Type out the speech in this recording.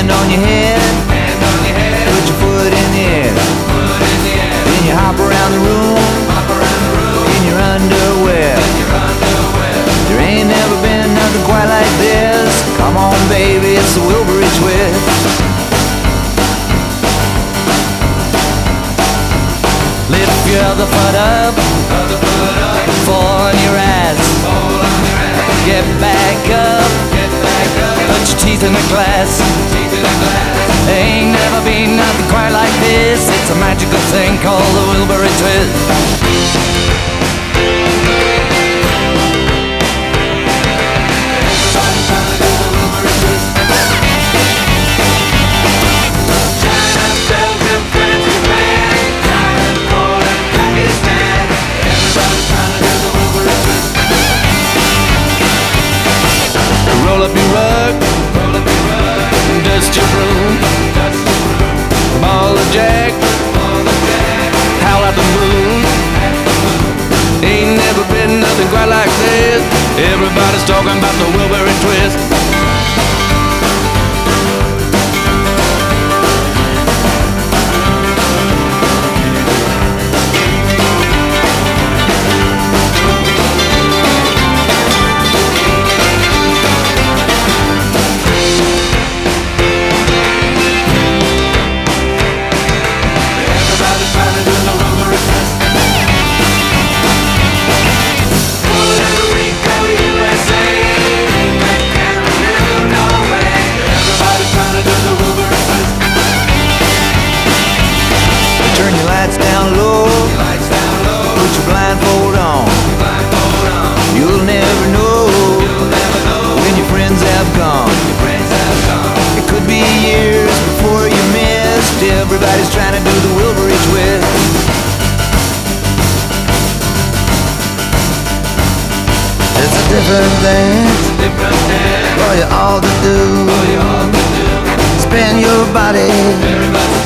hand on your head, put your foot in the air, then you hop around the room in your underwear. There ain't never been nothing quite like this. Come on baby, it's the Wilbury Twist. Lift your other foot up, fall on your ass, get back up, put your teeth in the glass. Ain't never been nothing quite like this. It's a magical thing called the Wilbury Twist. Roll up your rug, dust your broom, ball of jack, howl at the moon. Ain't never been nothing quite like this. Everybody's talking about the Wilbury Twist. Turn your lights down low, put your blindfold on. You'll never know when your friends have gone. It could be years before you missed. Everybody's trying to do the Wilbury Twist. It's a different thing for you all to do. Spin your body